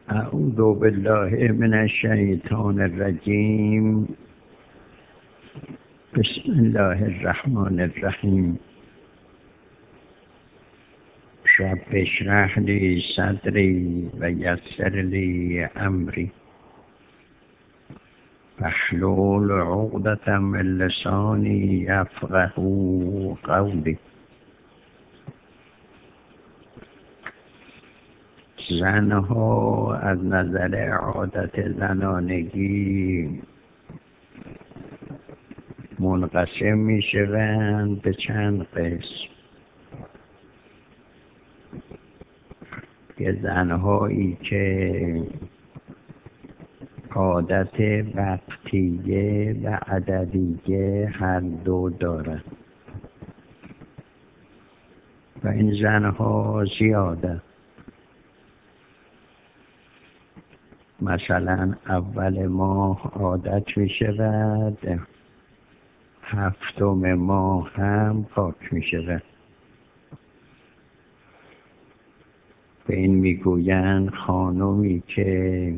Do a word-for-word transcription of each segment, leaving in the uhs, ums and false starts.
اعوذ بالله من الشیطان الرجیم. بسم الله الرحمن الرحیم. رب اشرح لی صدری و یسر لی امری واحلل عقدة من لسانی یفقهوا قولی. زنها از نظر عادت زنانگی منقسم می شوند به چند قسم. یه زنهایی که عادت وقتیه و عددیه هر دو دارند و این زنها زیاده. مثلا اول ماه عادت می شود، هفتم ماه هم پاک می شود. به این می گویند خانمی که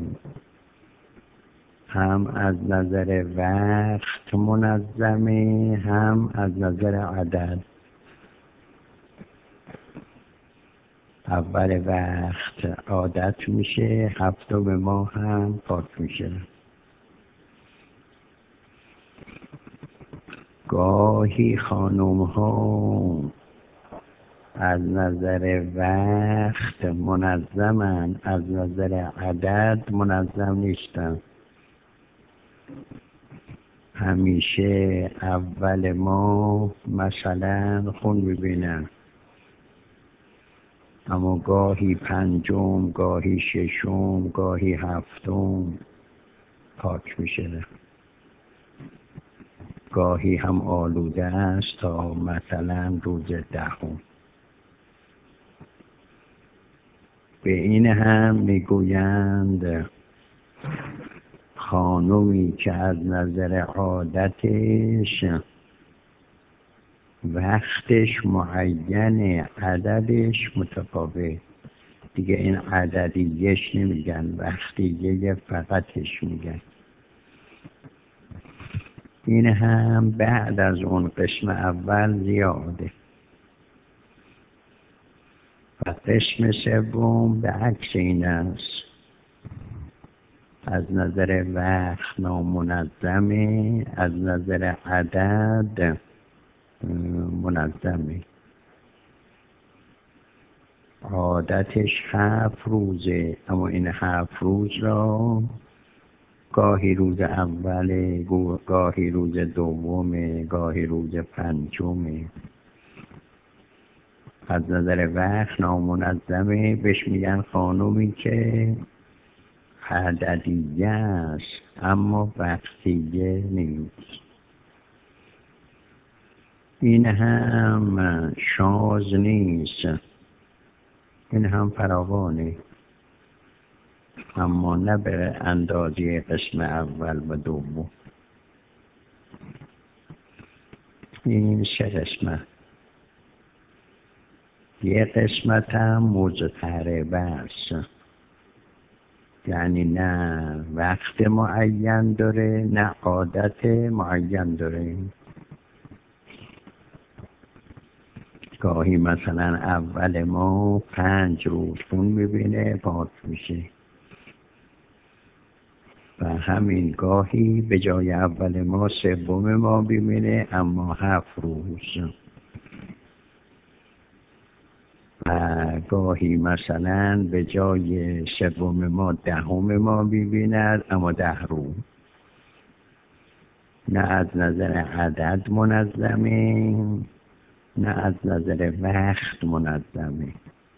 هم از نظر وقت منظمه هم از نظر عدد. اول وقت عادت میشه، هفتم ماه هم پاک میشه. گاهی خانم ها از نظر وقت منظمن، از نظر عدد منظم نیستن. همیشه اول ماه مثلا خون میبینن، اما گاهی پنجم، گاهی ششم، گاهی هفتم پاک میشه. گاهی هم آلوده است تا مثلا روز دهم. به این هم میگویند خانومی که از نظر عادتش وقتش معین، عددش متفاوت. دیگه این عددیش نمیگن، وقتیه فقطش میگن. این هم بعد از اون قسم اول زیاده. و قسم سوم به عکس این است، از نظر وقت نامنظمه، از نظر عدد منظمه. عادتش هفت روزه، اما این هفت روز را گاهی روز اوله، گاهی روز دومه، گاهی روز پنجمه. از نظر وقت نامنظمه. بهش میگن خانومی که عددیه است اما وقتیه نیست. این هم شاذ نیست، این هم فراوانه، اما نه به اندازه قسم اول و دوم. این سه قسمت. یه قسمت هم مضطربه است، یعنی نه وقت معین داره نه عادت معین داره. گاهی مثلا اول ما پنج روز خون میبینه، پاک میشه. و همین گاهی به جای اول ما سوم ما ببینه، اما هفت روز. و گاهی مثلا به جای سوم ما دهم ما ببیند، اما ده روز. نه از نظر عدد منظمه نه از نظر وقت منظمه.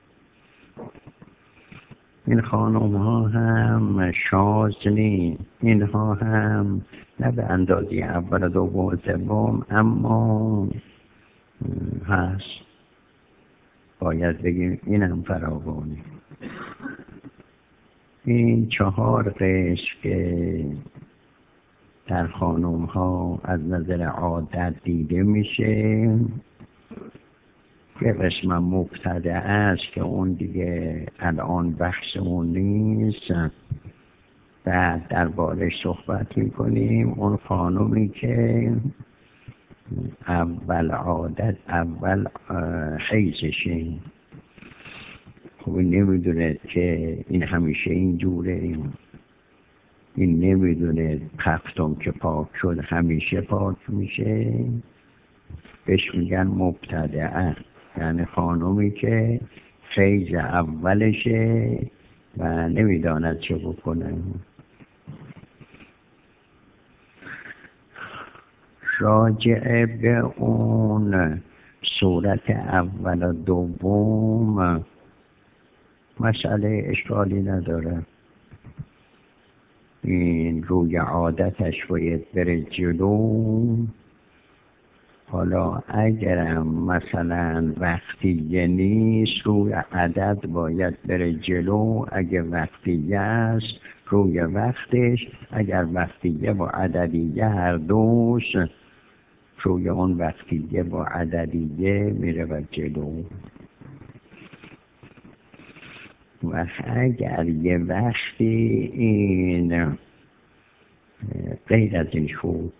این خانم ها هم شاذ نیست، اینها هم نه به اندازه اول و دوم و سوم، اما هست. باید بگیم این هم فراوانه. این چهار قسم که در خانم ها از نظر عادت دیده میشه. یه قسم مبتدع است که اون دیگه الان بحثمون نیست. بعد دربارش صحبت میکنیم. اون خانومی که اول عادت اول حیزشه، خب این نمیدونه که این همیشه این جوره، این نمیدونه پختم که پاک شد همیشه پاک میشه، بهش میگن مبتدعه، یعنی خانومی که حیز اولشه و نمیداند چه بکنه. راجع به اون صورت اول و دوم مسئله اشکالی نداره، این روی عادتش باید بره جلو. حالا اگرم مثلا وقتیه نیست روی عدد باید بره جلو، اگر وقتیه است روی وقتش، اگر وقتیه با عددیه هر دوش روی اون وقتیه با عددیه میره و جلو. و اگر یه وقتی این غیر از این شد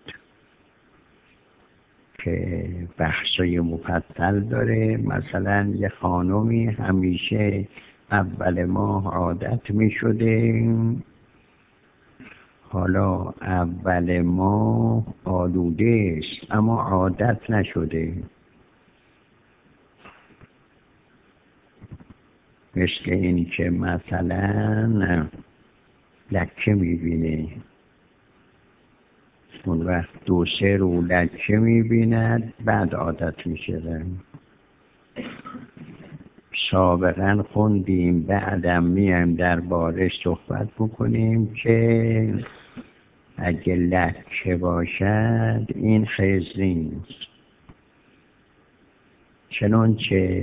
که بحثای مفصل داره، مثلا یه خانومی همیشه اول ماه عادت می شده، حالا اول ماه آلوده است اما عادت نشده، مثل این که مثلا لکه می بینه، اون وقت دو سه رو لکه می بیند بعد عادت می شده. سابقا خوندیم، بعدم میایم دربارش صحبت بکنیم که اگه لکه باشد این حیض نیست، چنانچه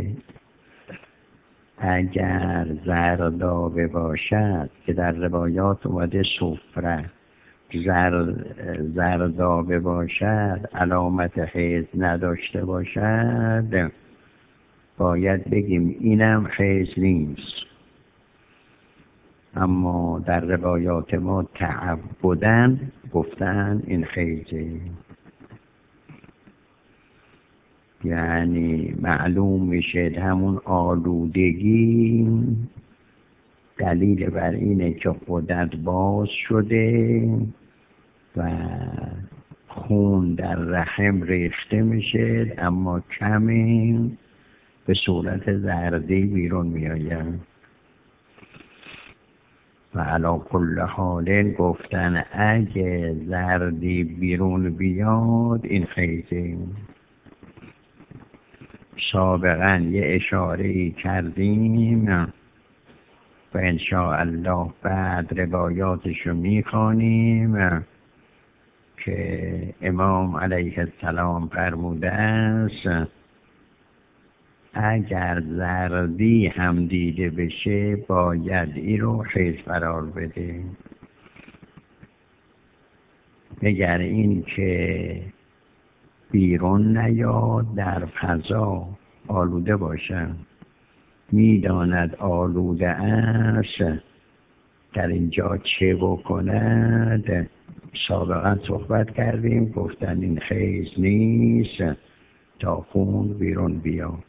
اگر زردآبه باشد که در روایات اومده صفره، زردآبه باشد علامت حیض نداشته باشد، باید بگیم اینم حیض نیست. اما در روایات ما تعبداً گفتن این حیضه، یعنی معلوم میشه همون آلودگی دلیل بر اینه که خودت باز شده و خون در رحم ریخته میشه اما کمی به صورت زردی بیرون میآید. و علی کل حال گفتن اگه زردی بیرون بیاد این حیضه. سابقا یه اشاره کردیم و انشاءالله بعد روایاتشو میخوانیم که امام علیه السلام فرموده است اگر زردی هم دیده بشه باید این رو حیض قرار بده، مگر این که بیرون نیاد در فضا آلوده باشن، میداند آلوده است در اینجا چه بکند. سابقا صحبت کردیم گفتن این حیض نیست تا خون بیرون بیاد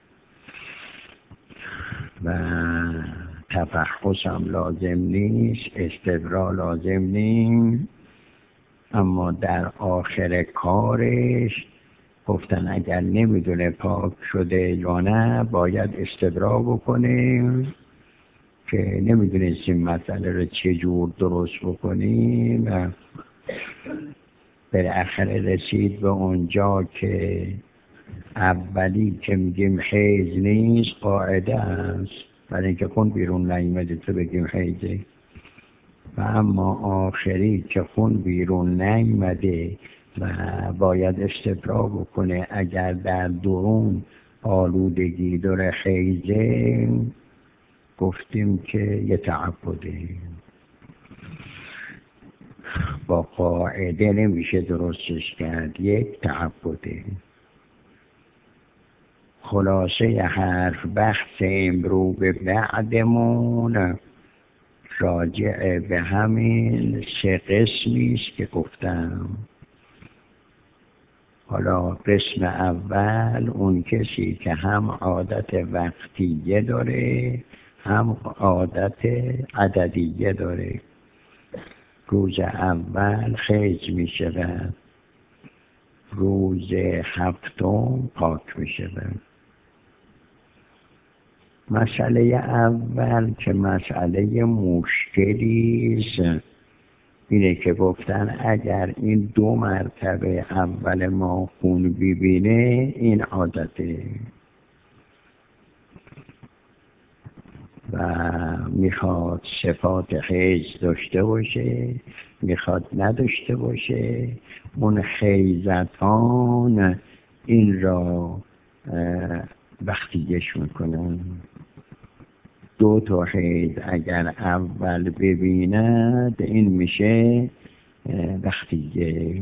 و تفحص هم لازم نیست، استبرا لازم نیست، اما در آخر کارش گفتن اگر نمیدونه پاک شده یا نه باید استبرا بکنیم که نمیدونستیم مسئله رو چجور درست بکنیم. بالاخره رسید به اونجا که اولی که میگیم حیض نیست قاعده است، برای اینکه خون بیرون نیامده تو بگیم حیضه، و اما آخری که خون بیرون نیامده و باید استبرا بکنه اگر در درون آلودگی داره حیضه، گفتیم که یه تعبده با قاعده نمیشه درستش کرد، یک تعبده. خلاصه حرف بحث امرو به بعدمون راجع به همین سه قسمی است که گفتم. حالا قسم اول اون کسی که هم عادت وقتیه داره هم عادت عددیه داره. روز اول خیز می شود، روز هفتم پاک می شود. مسئله اول که مسئله مشکلی است اینه که گفتن اگر این دو مرتبه اول ما خون ببینه این عادته و میخواد صفات حیض داشته باشه، میخواد نداشته باشه. اون حیضتان این را وقتیش میکنن. دو تا حیض اگر اول ببیند این میشه وقتیه.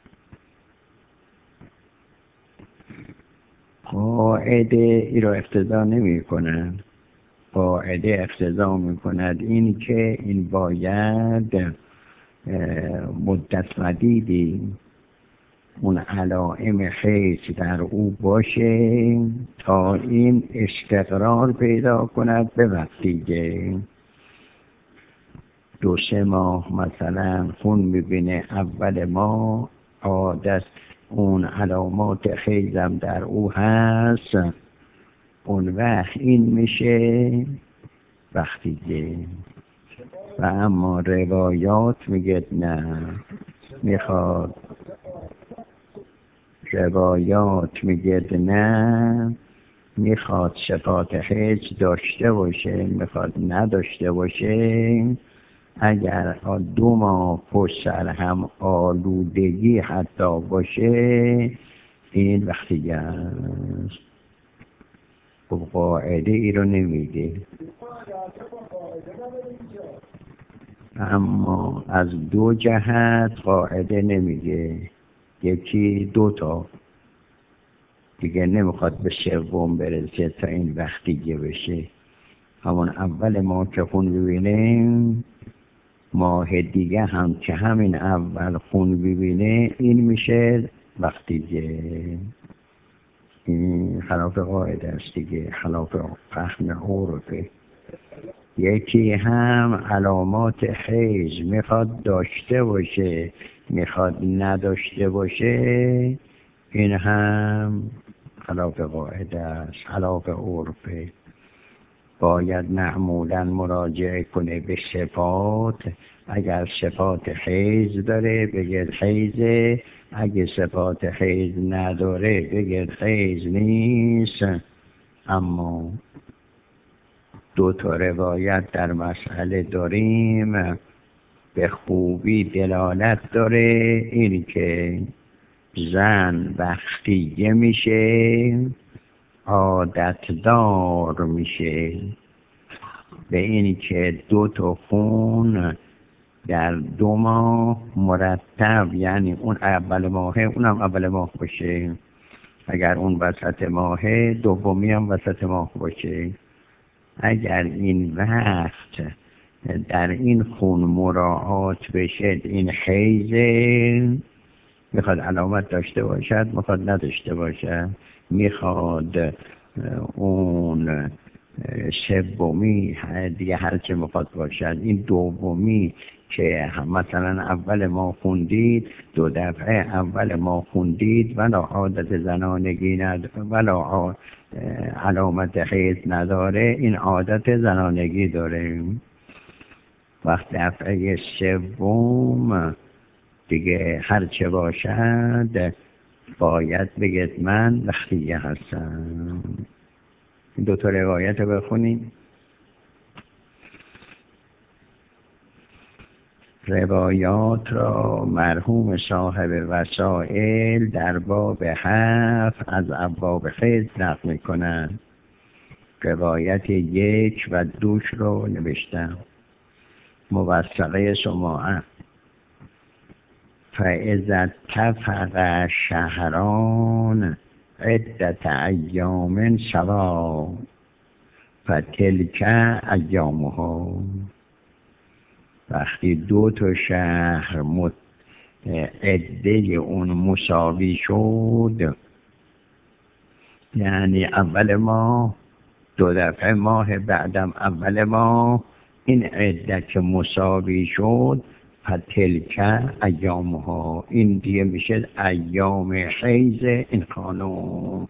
قاعده ای را اقتضا نمی کنن. قاعده اقتضا می کند این که این باید مدت مدیدی اون علائم حیض در او باشه تا این استقرار پیدا کند به وقتیه. دو سه ماه مثلا خون میبینه اول ماه عادت اون علامات حیضم در او هست، اون وقت این میشه وقتیه. و اما روایات میگه نه، میخواد روایات میگه نه، میخواد صفات حیض داشته باشه میخواد نداشته باشه. اگر دو ماه پشت سر هم آلودگی حتی باشه این وقتیه است. خب قاعده ای رو نمیگه، اما از دو جهت قاعده نمیگه. یکی دوتا دیگه نمیخواد به سوم برسه تا این وقتیه بشه. همون اول ما که خون ببینیم ماه دیگه هم که همین اول خون ببینه این میشه وقتیه. این خلاف قاعده است دیگه، خلاف فهم عرفه. یکی هم علامات حیض میخواد داشته باشه میخواد نداشته باشه، این هم خلاف قاعده است، خلاف عرفه. باید معمولا مراجعه کنه به صفات. اگر صفات حیض داره بگه حیضه، اگه صفات حیض نداره بگه حیض نیست. اما دو تا روایت در مسئله داریم به خوبی دلالت داره این که زن وقتیه میشه عادتدار میشه به این که دو تا خون در دو ماه مرتب، یعنی اون اول ماهه اونم اول ماه باشه، اگر اون وسط ماهه دومی هم وسط ماه باشه. اگر این وقت در این خون مراعات بشه این حیضه، میخواد علامت داشته باشد میخواد نداشته باشد، میخواد اون سومی دیگه هرچه میخواد باشد. این دومی که مثلا اول ما خوندید دو دفعه اول ما خوندید ولا عادت زنانگی نداره ولا علامت حیض نداره، این عادت زنانگی داره. وقت دفعه سوم دیگه هرچه باشد باید بگید من وقتیه هستم. این دو تا روایت رو بخونیم. روایات را مرحوم صاحب وسائل در باب هفت از ابواب حیض نقل می‌کنند. روایت یک و دوش رو نوشتم. موثقه سماعه: فاذا اتفق شهران عدت ایام سوا فتلک ایامها. وقتی دو تا شهر مت... عده اون مساوی شد، یعنی اول ماه، دو دفعه ماه بعدم اول ماه، این عده که مساوی شد فتلک ایامها، این دیگه میشه ایام حیض این خانم.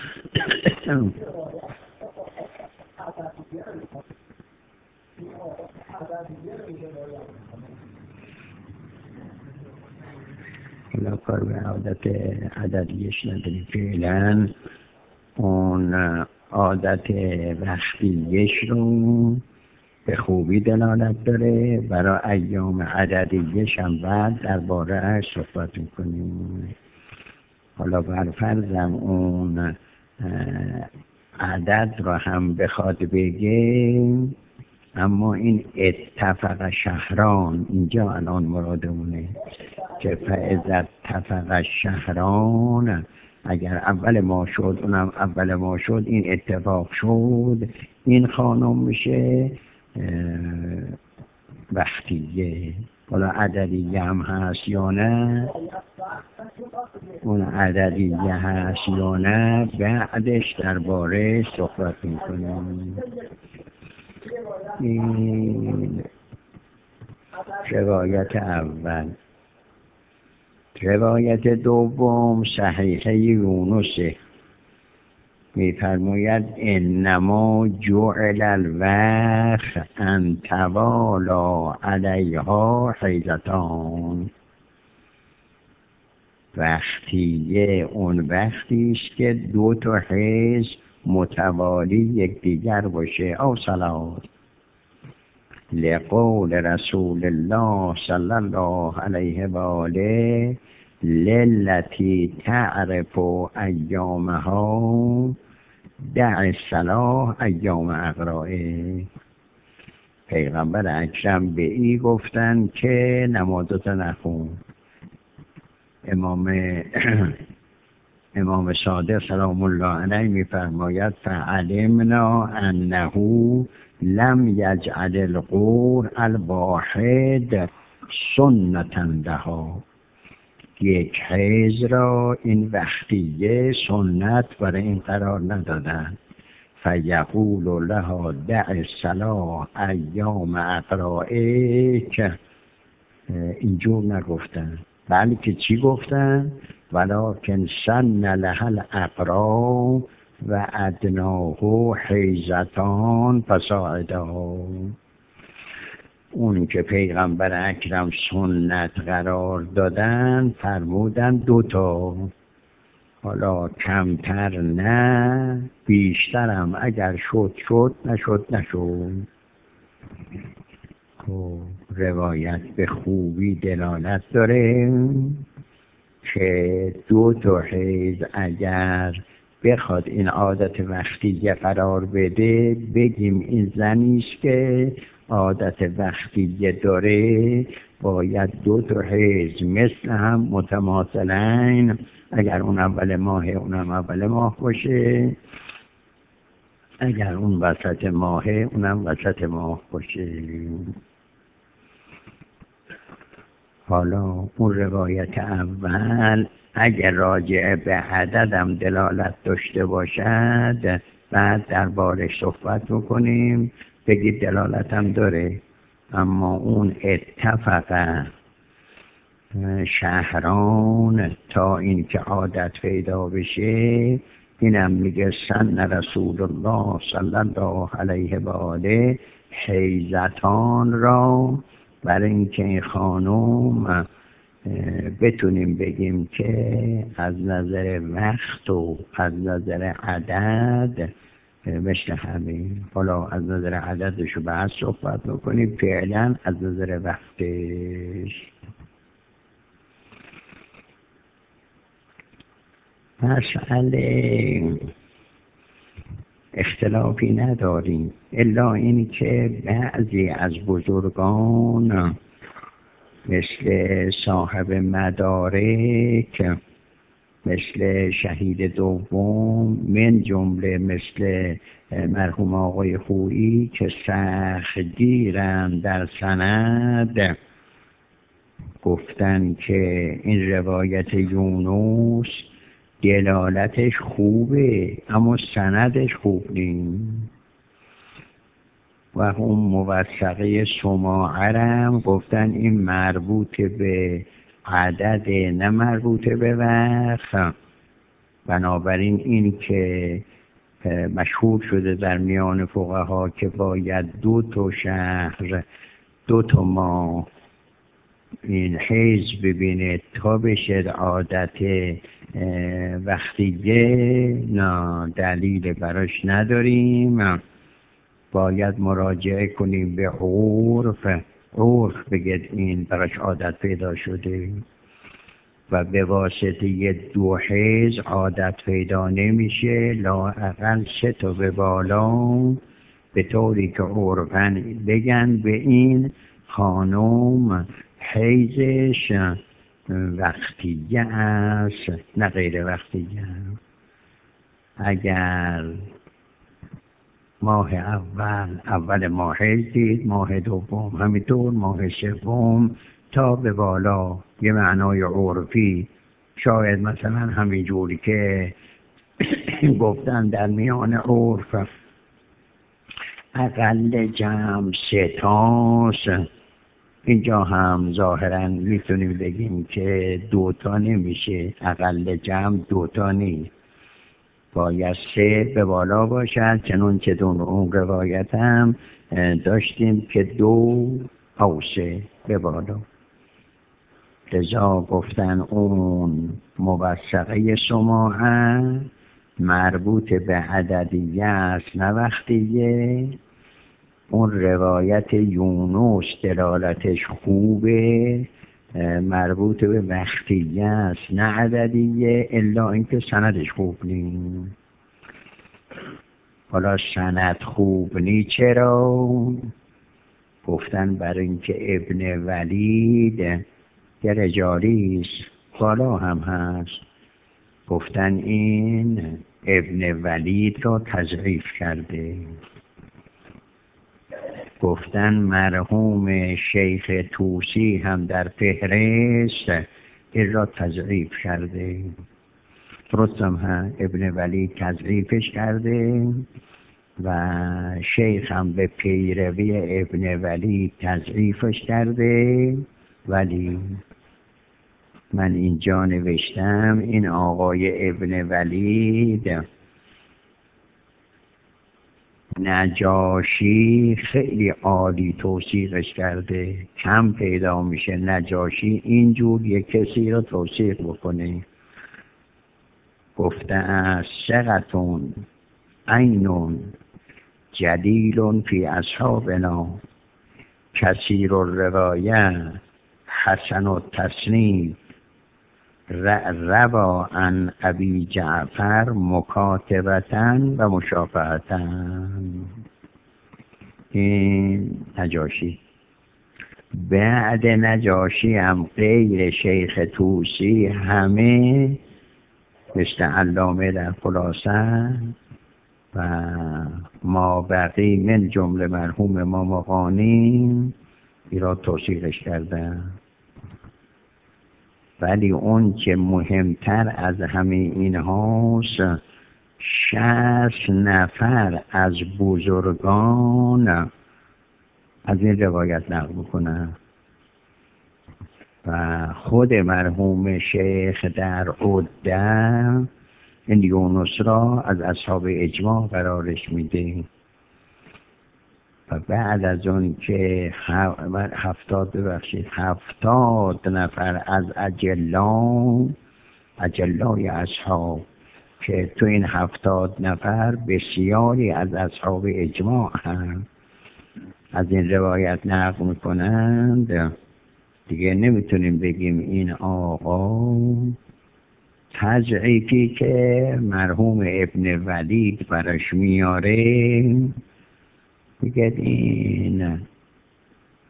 حالا کار به عادت عددیش نداری فعلا. اون عادت وقتیش رو به خوبی دلالت داره. برای ایام عددیش هم بعد درباره صحبت میکنیم. حالا بر فرضم اون عدد رو هم بخواد بگیم، اما این اتفق شهران اینجا الان مرادمونه که فاذا اتفق شهران، اگر اول ما شد اونم اول ما شد، این اتفاق شد، این خانم میشه وقتیه. حالا عددیه هم هست یا نه، اون عددیه هست یا نه بعدش درباره صحبت میکنیم. این روایت اول. روایت دوم صحیحه یونسه میفرماید انما جعل الوقت ان توالا علیها حیضتان. وقتیه اون وقتی است که دو تا حیض متوالی یکدیگر باشه. او صلات لقول رسول الله صلی الله علیه و آله للتی تعرف ایامها دع الصلاة ایام اقرائه. پیغمبر اکرم به ای گفتن که نمازت نخون. امام امام صادق سلام الله علیه میفرماید فعلمنا انه لم یجعل القور الواحد سنتا لها. یک حیض را این وقتیه سنت برای این قرار ندادن. فیقول لها دع الصلاة ایام اقرائه، که اینجور نگفتن، بلکه چی گفتن؟ ولکن سن لها الاقرا و ادناه حیضتان فصاعدا. اون که پیغمبر اکرم سنت قرار دادن فرمودن دوتا، حالا کمتر نه، بیشترم اگر شد شد، نشد نشد. خب روایت به خوبی دلالت داره که دو تا حیض اگر بخواد این عادت وقتیه قرار بده، بگیم این زنیست که عادت وقتیه داره باید دو تا حیض مثل هم متماثلین، اگر اون اول ماه اونم اول ماه باشه، اگر اون وسط ماه اونم وسط ماه باشه. حالا اون روایت اول اگر راجع به عددم دلالت داشته باشد بعد دربارش صحبت بکنیم، بگید دلالتم داره. اما اون اتفق شهران تا این که عادت پیدا بشه، اینم میگه سن رسول الله صلی الله علیه و آله حیضتان را، برای اینکه این خانم بتونیم بگیم که از نظر وقت و از نظر عدد مثل همین. حالا از نظر عددش رو بعد صحبت بکنیم، فعلا از نظر وقتش. مسئله اختلافی نداریم الا این که بعضی از بزرگان مثل صاحب مدارک مثل شهید دوم، من جمله مثل مرحوم آقای خویی که سخت گیرند در سند، گفتن که این روایت یونس دلالتش خوبه اما سندش خوب نیست. و اون موثقه سماعرم گفتن این مربوط به عدد نه مربوط به وقت. بنابراین این که مشهور شده در میان فقها که باید دو تا شهر دو تا ماه این حیض ببینه تا بشه عادت وقتیه، نه دلیل براش نداریم. باید مراجعه کنیم به عرف، عرف بگید این براش عادت پیدا شده و به واسطه دو حیض عادت پیدا نمیشه، لااقل سه تا به بالا، به طوری که عرفاً بگن به این خانم حیضش وقتیه است نه غیر وقتیه. اگر ماه اول اول ماه حیض دید، ماه دوم همینطور، ماه سوم تا به بالا، یه معنای عرفی شاید مثلا همینجوری که گفتن در میان عرف اقل جمع سه تاست، اینجا هم ظاهرا میتونیم بگیم که دوتا نمیشه، اقل جمع دوتا نیست، باید سه به بالا باشد. چنانچه دون اون روایت هم داشتیم که دو او سه به بالا. لذا گفتن اون موثقه سماعه مربوط به عددیه است نه وقتیه. اون روایت یونس دلالتش خوبه، مربوط به وقتیه است نه عددیه، الا اینکه سندش خوب نیست. حالا سند خوب نیست چرا؟ گفتن برای اینکه ابن ولید یه رجالی است، بالا هم هست، گفتن این ابن ولید را تضعیف کرده. گفتن مرحوم شیخ طوسی هم در فهرست این را تضعیف کرده. درست هم ها، ابن ولید تضعیفش کرده و شیخ هم به پیروی ابن ولید تضعیفش کرده. ولی من اینجا نوشتم این آقای ابن ولید نجاشی خیلی عالی توصیفش کرده، کم پیدا میشه نجاشی اینجور یک کسی رو توصیف بکنه. گفته است ثقتون عینون جلیل فی اصحابنا کثیر الروایه حسن التصنیف روا عن ابی جعفر مکاتبتاً و مشافهتاً. این نجاشی. بعد نجاشی هم غیر شیخ طوسی همه مثل علامه در خلاصه و ما بقی من جمله مرحوم ما مقانی ایراد توصیفش کردن. ولی اون که مهمتر از همه این هاست، شصت نفر از بزرگان از این روایت نقل میکنن و خود مرحوم شیخ در عده این یونس را از اصحاب اجماع قرارش میده. و بعد از اون که هفتاد ببخشید هفتاد نفر از اجلا اجلای اصحاب که تو این هفتاد نفر بسیاری از اصحاب اجماع هم از این روایت نقل میکنند، دیگه نمیتونیم بگیم این آقا تضعیفی که مرحوم ابن ولید برش میاره، میگه این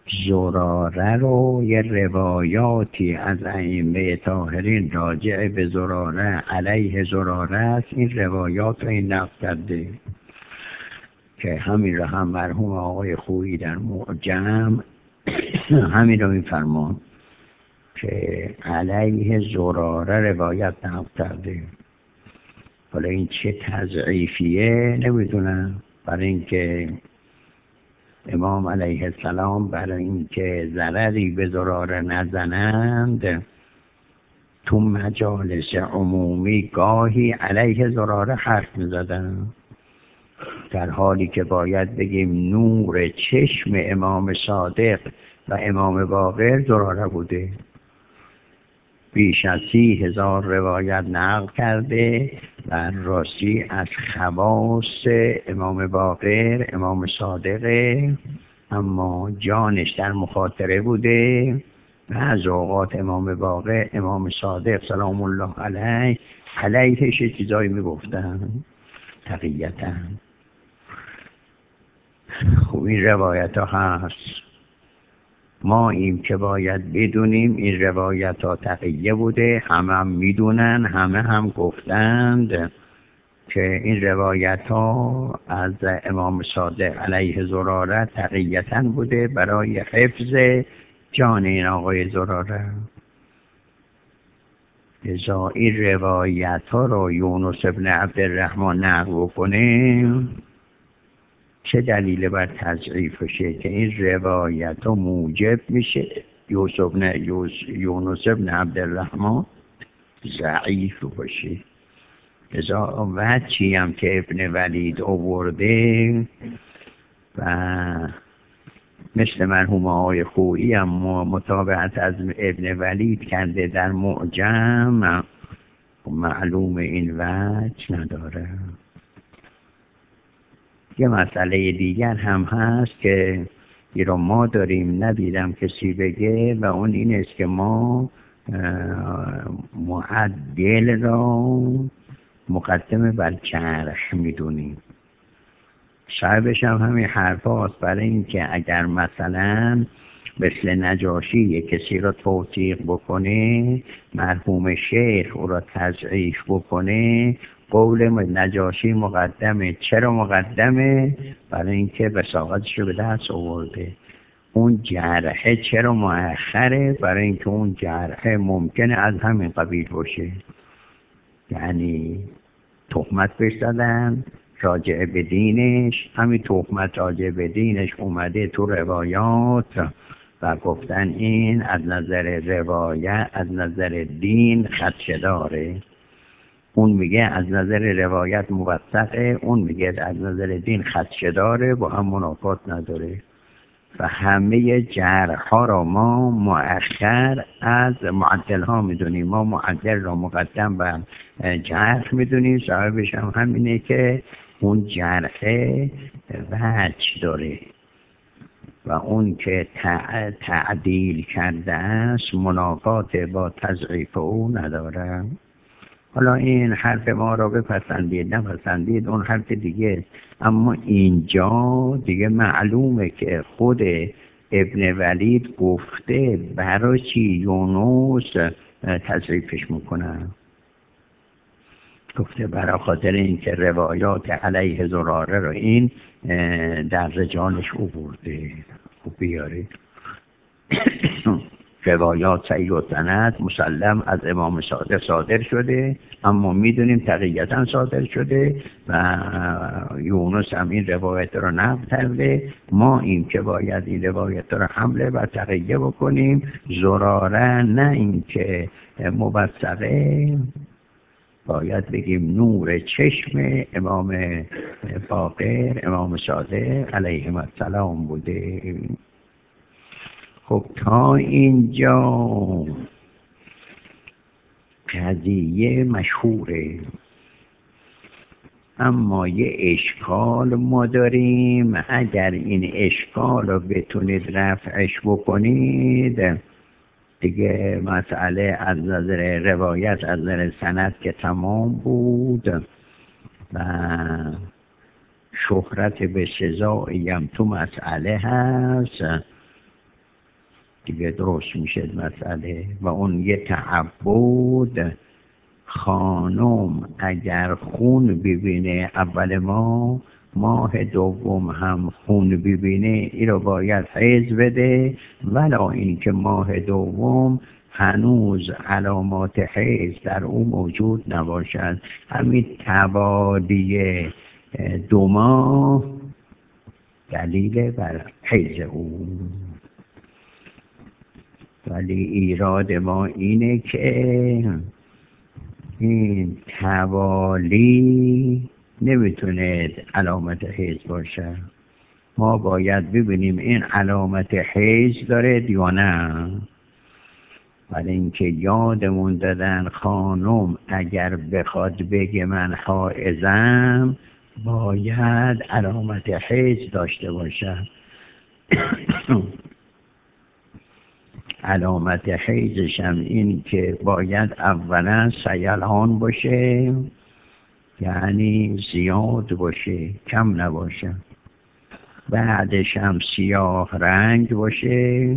زراره رو یه روایاتی از ائمه طاهرین راجع به زراره علیه زراره است، این روایات رو این نقل کرده که همین رو هم مرحوم آقای خویی در معجم همین رو میفرمان که علیه زراره روایت نقل کرده. حالا این چه تضعیفیه نمیدونم، برای اینکه امام علیه السلام برای اینکه ضرری به زراره نزنند تو مجالس عمومی گاهی علیه زراره حرف میزدن، در حالی که باید بگیم نور چشم امام صادق و امام باقر زراره بوده. بیش از سی هزار روایت نقل کرده و راستی از خواص امام باقر امام صادقه، اما جانش در مخاطره بوده و از اوقات امام باقر امام صادق سلام الله علیه علیهش چیزایی میگفتن تقییتا. خب این روایت ها هست، ما این که باید بدونیم این روایت ها تقیه بوده، همه هم میدونن، همه هم گفتند که این روایت ها از امام صادق علیه زراره تقییتا بوده برای حفظ جان این آقای زراره. ازا این روایت ها رو یونس ابن عبدالرحمن نقل بکنیم چه دلیل بر تضعیفشه که این روایت ها موجب میشه یوسف ابن یونس ابن عبدالرحمن ضعیف باشه. ازا وچی هم که ابن ولید آورده و مثل مرحوم آقای خویی هم متابعت از ابن ولید کرده در معجم، معلوم این وجه نداره. یه مسئله دیگر هم هست که این رو ما داریم ندیدم کسی بگه و اون این است که ما معدل را مقدم بر جرح میدونیم. صاحبش هم همین حرف هاست، برای اینکه اگر مثلا مثل نجاشی یک کسی را توثیق بکنه، مرحوم شیخ او را تضعیف بکنه، قول نجاشی مقدمه. چرا مقدمه؟ برای اینکه وثاقتش رو به دست آورده. اون جرحه چرا مؤخره؟ برای اینکه اون جرحه ممکنه از همین قبیل باشه، یعنی تهمت بهش زدن راجع به دینش، همین تهمت راجع به دینش اومده تو روایات و گفتن این از نظر روایت از نظر دین خدشه داره. اون میگه از نظر روایت موثقه، اون میگه از نظر دین خدشه داره، با هم منافات نداره. و همه جرح ها را ما مؤخر از معدل ها میدونیم، ما معدل را مقدم بر جرح میدونیم. صاحبش هم همینه که اون جرحه وجه داره و اون که تعدیل کرده است منافات با تضعیف او نداره. حالا این حرف ما را بپسندید نپسندید اون حرف دیگه، اما اینجا دیگه معلومه که خود ابن ولید گفته برای چی یونس تضعیفش میکنن. گفته برای خاطر اینکه روایات علیه زراره رو این در رجالش آورده. خوب بیارید روایات صحیح و سند مسلم از امام صادق صادر شده، اما میدونیم تقییتا صادر شده و یونس هم این روایت رو نقل کرده. ما این که باید این روایت رو حمله و تقیه بکنیم، زراره نه این که مبصره، باید بگیم نور چشم امام باقر امام صادق علیهم السلام بوده. خب تا اینجا قضیه مشهوره، اما یه اشکال ما داریم. اگر این اشکال رو بتونید رفعش بکنید دیگه مسئله از نظر روایت از نظر سند که تمام بود و شهرت به سزایی هم تو مسئله هست. دیگه درست میشه مسئله. و اون یه تعبد. خانم اگر خون ببینه اول ماه ماه دوم هم خون ببینه این رو باید حیض بده، ولا اینکه ماه دوم هنوز علامات حیض در او موجود نباشد. همین توالی دو ماه دلیل بر حیض او. ولی ایراد ما اینه که این توالی نمیتونه علامت حیض باشه. ما باید ببینیم این علامت حیض داره یا نه. ولی اینکه یادمون دادن خانم اگر بخواد بگه من حائضم باید علامت حیض داشته باشه. علامت حیضش هم این که باید اولا سیلان باشه، یعنی زیاد باشه کم نباشه. بعدش هم سیاه رنگ باشه.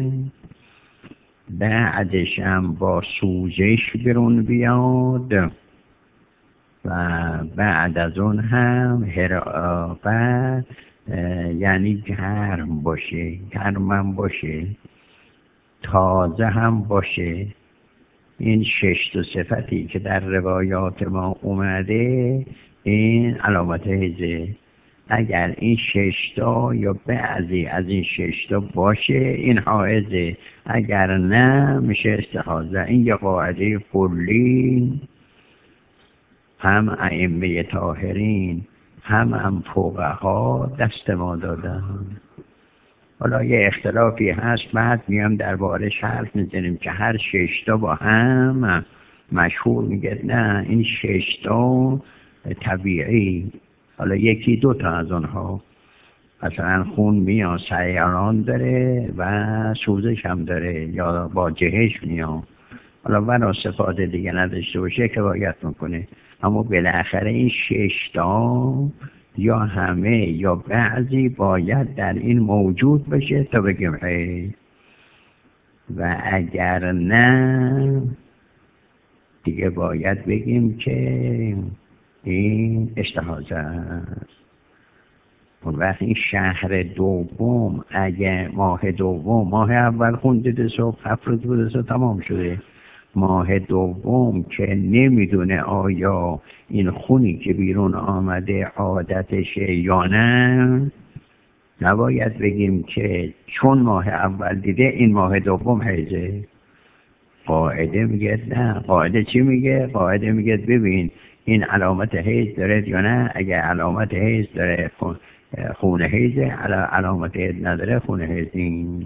بعدش هم با سوزش برون بیاد. و بعد از اون هم حرارت یعنی گرم باشه، گرمم باشه، تازه هم باشه. این شش تا صفتی که در روایات ما اومده این علامت حیضه. اگر این شش تا یا بعضی از این شش تا باشه این حائضه، اگر نه میشه استحاضه. این یه قاعده کلی هم ائمه طاهرین هم هم فقها دست ما دادن. حالا یه اختلافی هست بعد میام دربارش حرف میزنیم که هر شش تا با هم مشهور میگه نه این شش تا طبیعی. حالا یکی دو تا از اونها مثلا خون میاد سیلان داره و سوزش هم داره یا با جهش میاد، حالا بنا صفات دیگه نداشته باشه که باید میکنه. اما بالاخره این شش تا یا همه یا بعضی باید در این موجود بشه تا بگیم حیض. و اگر نه دیگه باید بگیم که این استحاضه است. اون وقت این شهر دوم اگه ماه دوم ماه اول خون دیده صبح هفت روز بوده صبح تمام شده. ماه دوم که نمیدونه آیا این خونی که بیرون آمده عادتشه یا نه، نباید بگیم که چون ماه اول دیده این ماه دوم حیضه. قاعده میگه نه. قاعده چی میگه؟ قاعده میگه ببین این علامت حیض داره یا نه. اگه علامت حیض داره خون حیضه، علامت حیض نداره خون حیض این.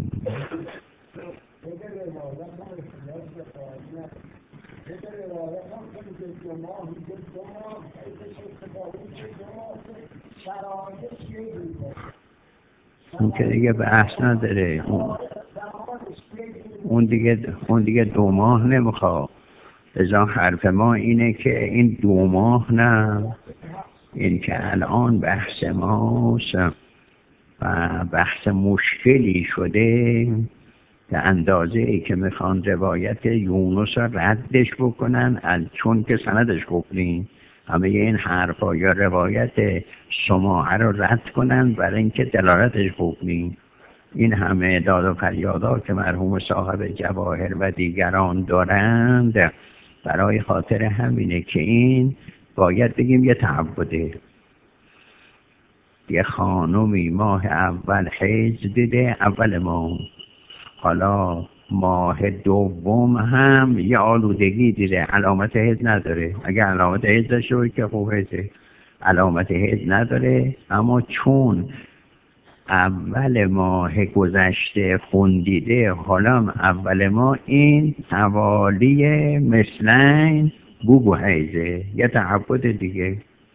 اون که دیگه بحث نداره. اون اون دیگه اون دیگه دو ماه نمیخواد. ازا حرف ما اینه که این دو ماه نه، این که الان بحث ماست و بحث مشکلی شده به اندازه ای که میخوان روایت یونس ردش بکنن، چون که سندش گفتیم همه این حرفا یا روایت سماعه رو رد کنن برای اینکه دلالتش گفتیم. این همه داد و فریادا که مرحوم صاحب جواهر و دیگران دارند برای خاطر همینه که این باید بگیم یه تعبده. یه خانومی ماه اول حیض دیده اول ماه، حالا ماه دوم هم یه آلودگی دیده علامت حیض نداره. اگه علامت حیض داشته باشه که خوب حیضه. علامت حیض نداره اما چون اول ماه گذشته خون دیده حالا اول ماه این حوالی مثلین بوبو حیضه. یه تعبد دیگه.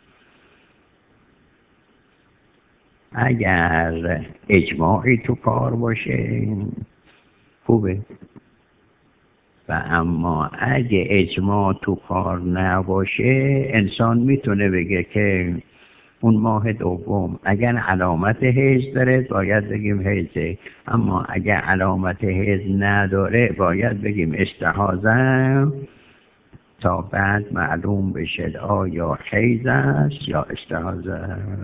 اگر اجماعی تو کار باشه خوبه، و اما اگه اجماع تو کار نباشه انسان میتونه بگه که اون ماه دوم اگر علامت حیض داره باید بگیم حیضه، اما اگر علامت حیض نداره باید بگیم استحاضه تا بعد معلوم بشه آیا حیض است یا استحاضه.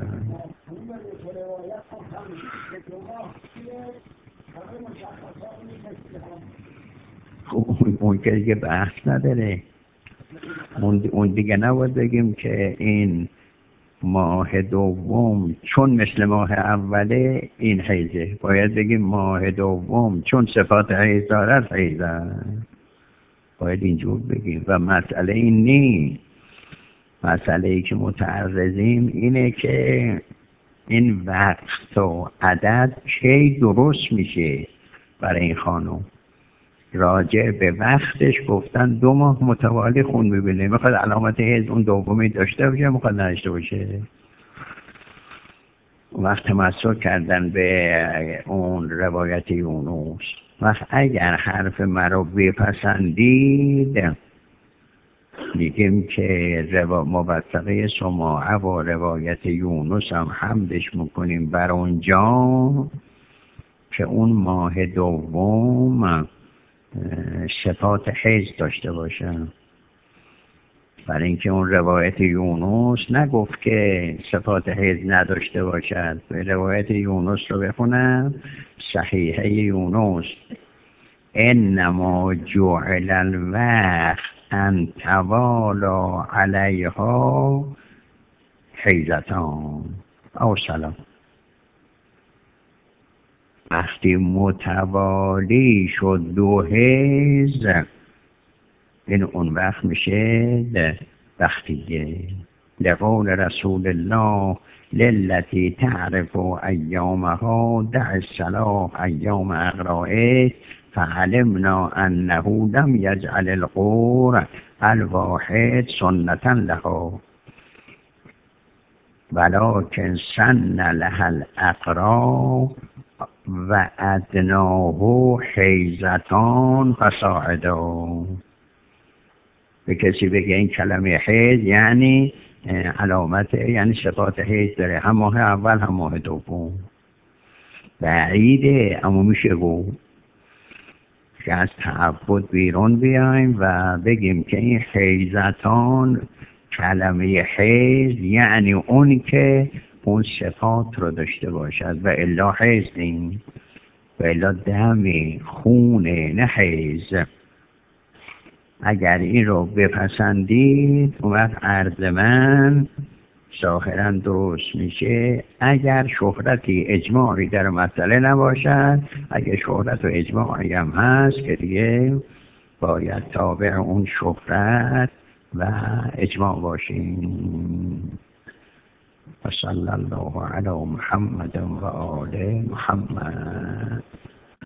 اون اون که دیگه بحث نداره، اون اون دیگه نباید بگیم که این ماه دوم چون مثل ماه اوله این حیضه، باید بگیم ماه دوم چون صفات حیض دارد حیضه، باید اینجور بگیم. و مسئله این نیست، مسئله ای که متعرضیم اینه که این وقت و عدد کی درست میشه برای این خانم. راجع به وقتش گفتن دو ماه متوالی خون ببینه، میخواد علامت حیض اون دومی داشته باشه میخواد نداشته باشه. وقت تمسک کردن به اون روایت یونس. وقت اگر حرف مرا بپسندید میگیم که روا موثقه سماعه و روایت یونس هم حمدش میکنیم بر اونجا که اون ماه دوم صفات حیض داشته باشن، برای اینکه اون روایت یونس نگفت که صفات حیض نداشته باشد. روایت یونس رو بخونم، صحیحه یونس: انما جعل الوقت ان توالا علیها حیضتان او سلام. وقتی متوالی شد دو حیض این اون وقت میشه وقتیه. لقول رسول الله للتی تعرف ایامها دع الصلاة ایام اقرائه فعلمنا انه لم یجعل القور الواحد سنة لها ولكن سن لها الاقرا و ادناه حیضتان فصاعدا. به کسی بگه این کلمه حیض یعنی علامت، یعنی صفات حیض داره، هم ماه اول هم ماه دوم. بعیده اما میشه گفت که از تعبد بیرون بیایم و بگیم که این حیضتان کلمه حیض یعنی اون که اون صفات رو داشته باشد و الا حیض نیم، و الا دم خونه نه حیض. اگر این رو بپسندید اون وقت عرض من ظاهرا درست میشه. اگر شهرتی اجماعی در مسئله نباشد، اگر شهرت و اجماعی هم هست که دیگه باید تابع اون شهرت و اجماع باشیم. و صلی الله علی محمد و آل محمد.